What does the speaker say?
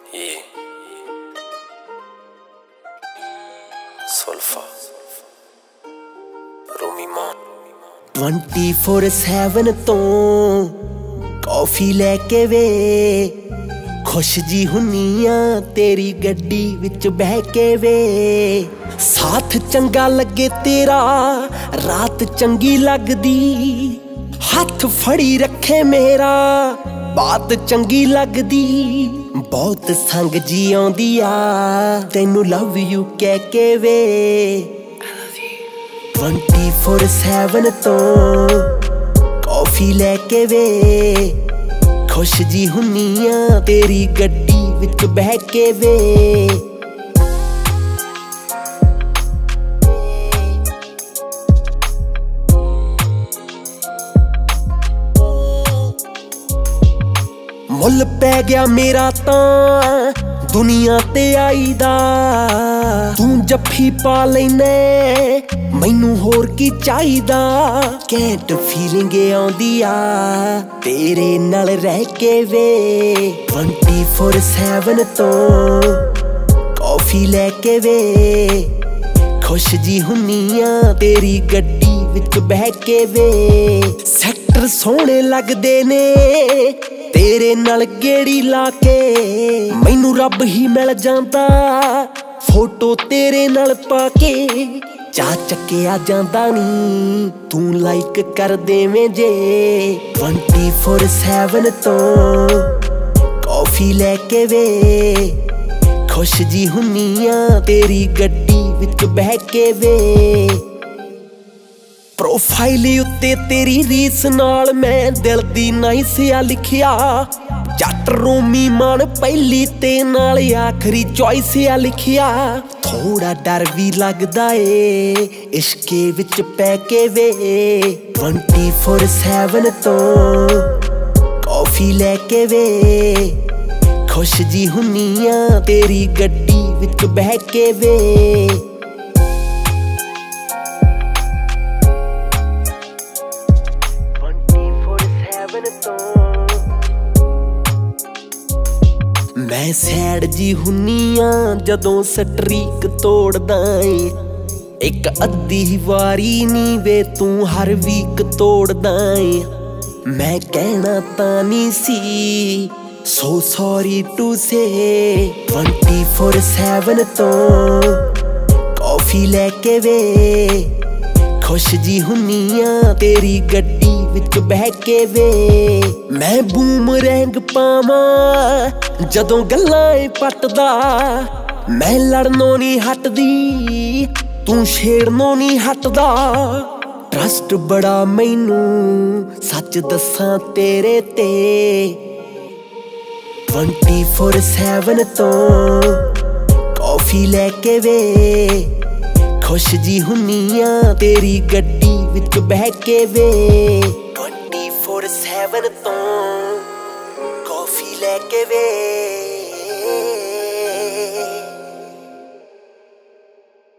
Yeah. Solfa. Rumi Mon 24/7 ਤੋਂ coffee ਲੈ ਕੇ ਵੇ ਖੁਸ਼ ਜੀ ਹੁੰਨੀ ਆ ਤੇਰੀ ਗੱਡੀ ਵਿੱਚ ਬਹਿ ਕੇ ਵੇ ਸਾਥ ਚੰਗਾ ਲੱਗੇ ਤੇਰਾ ਰਾਤ ਚੰਗੀ ਲੱਗਦੀ ਹੱਥ ਫੜੀ ਰੱਖੇ ਮੇਰਾ ਬਾਤ ਚੰਗੀ ਲੱਗਦੀ ਬਹੁਤ ਸੰਗ ਜੀ ਆਉਂਦੀ ਆ ਤੈਨੂੰ ਲਵ ਯੂ ਕਹਿ ਕੇ ਵੇ 24/7 ਤੋਂ ਕੌਫੀ ਲੈ ਕੇ ਵੇ ਖੁਸ਼ ਜੀ ਹੁੰਨੀ ਆ ਤੇਰੀ ਗੱਡੀ ਵਿੱਚ ਬਹਿ ਕੇ ਵੇ ਮੁੱਲ ਪੈ ਗਿਆ ਮੇਰਾ ਤਾਂ ਦੁਨੀਆ ਤੇ ਆਈ ਦਾ ਤੂੰ ਜੱਫੀ ਪਾ ਲੈਨੇ ਮੈਨੂੰ ਹੋਰ ਕੀ ਚਾਹੀਦਾ ਕੈਂਟ ਫੀਲਿੰਗ ਆਉਂਦੀ ਆ ਤੇਰੇ ਨਾਲ ਰਹਿ ਕੇ ਵੇ 24/7 ਤੋਂ ਕੌਫੀ ਲੈ ਕੇ ਵੇ ਖੁਸ਼ ਜੀ ਹੁੰਨੀ ਆ ਤੇਰੀ ਗੱਡੀ ਵਿੱਚ ਬਹਿ ਕੇ ਵੇ ਸੈਕਟਰ ਸੋਹਣੇ ਲੱਗਦੇ ਨੇ ਤੇਰੇ ਨਾਲ ਗੇੜੀ ਲਾ ਕੇ ਮੈਨੂੰ ਰੱਬ ਹੀ ਮਿਲ ਜਾਂਦਾ ਫੋਟੋ ਤੇਰੇ ਨਾਲ ਪਾ ਕੇ ਚਾਹ ਚੱਕਿਆ ਜਾਂਦਾ ਨੀ ਤੂੰ ਲਾਈਕ ਕਰ ਦੇਵੇਂ ਜੇ 24/7 ਤੋਂ ਕੌਫੀ ਲੈ ਕੇ ਵੇ ਖੁਸ਼ ਜੀ ਹੁੰਨੀ ਆ ਤੇਰੀ ਗੱਡੀ ਵਿੱਚ ਬਹਿ ਕੇ ਵੇ ਪ੍ਰੋਫਾਈਲ ਉੱਤੇ ਤੇਰੀ ਰੀਸ ਨਾਲ ਮੈਂ ਦਿਲ ਦੀ ਨਾਈਸਿਆ ਲਿਖਿਆ ਜੱਟ ਰੂਮੀ ਮਾਨ ਪਹਿਲੀ ਤੇ ਨਾਲ ਆਖਰੀ ਚੋਇਸ ਆ ਲਿਖਿਆ ਥੋੜਾ ਡਰ ਵੀ ਲੱਗਦਾ ਏ ਇਸ਼ਕੇ ਵਿੱਚ ਪੈ ਕੇ ਵੇ 24/7 ਤੋਂ ਕੌਫੀ ਲੈ ਕੇ ਵੇ ਖੁਸ਼ ਜੀ ਹੁੰਨੀ ਆ ਤੇਰੀ ਗੱਡੀ ਵਿੱਚ ਬਹਿ ਕੇ ਵੇ ਮੈਂ ਸੈਡ ਜੀ ਹੁੰਨੀ ਆ ਜਦੋਂ ਸਟਰੀਕ ਤੋੜਦਾ ਏ ਇੱਕ ਅੱਧੀ ਵਾਰੀ ਨੀ ਵੇ ਤੂੰ ਹਰ ਵੀਕ ਤੋੜਦਾ ਏ ਮੈਂ ਕਹਿਣਾ ਤਾਂ ਨਹੀਂ ਸੀ ਸੋ ਸੌਰੀ ਟੂ ਸੇ 24/7 ਤੋਂ ਕੌਫੀ ਲੈ ਕੇ ਵੇ ਖੁਸ਼ ਜੀ ਹੁੰਨੀ ਆ ਤੇਰੀ ਗੱਡੀ ਵਿੱਚ ਬਹਿ ਕੇ ਵੇ ਮੈਂ ਬੂਮਰੈਂਗ ਪਾਵਾਂ ਜਦੋਂ ਗੱਲਾਂ ਏ ਪੱਟਦਾ ਮੈਂ ਲੜਨੋਂ ਨਹੀਂ ਹਟਦੀ ਤੂੰ ਛੇੜਨੋਂ ਨਹੀਂ ਹਟਦਾ ਟਰਸਟ ਬੜਾ ਮੈਨੂੰ ਸੱਚ ਦੱਸਾਂ ਤੇਰੇ ਤੇ 24/7 ਤੋਂ ਕੌਫੀ ਲੈ ਕੇ ਵੇ ਖੁਸ਼ ਜੀ ਹੁੰਨੀ ਆ ਤੇਰੀ ਗੱਡੀ ਵਿੱਚ ਬਹਿ ਕੇ ਵੇ 24/7 ਤੋਂ ਕੌਫੀ ਲੈ ਕੇ ਵੇ